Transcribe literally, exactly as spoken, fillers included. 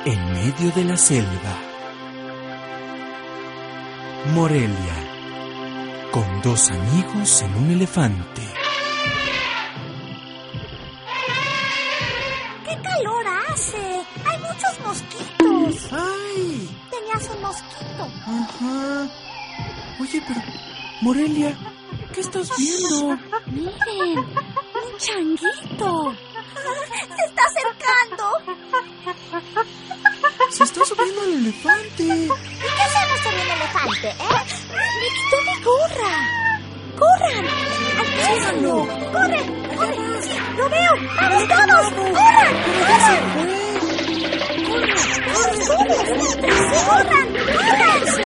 en medio de la selva. Morelia, con dos amigos en un elefante. ¡Qué calor hace! ¡Hay muchos mosquitos! ¡Ay! Tenías un mosquito. Ajá. Oye, pero, Morelia, ¿qué estás viendo? Miren, un changuito. Se está acercando. Se está subiendo al elefante. ¿Y qué hacemos con el elefante, eh? Me quitó mi gorra. ¡Corran! ¡Alcánzalo! ¡Corre! ¡Corre! ¡Sí, lo veo! ¡Vamos todos! ¡Corran! ¡Corran! ¡Corran! ¡Corran! ¡Corran! ¡Corran!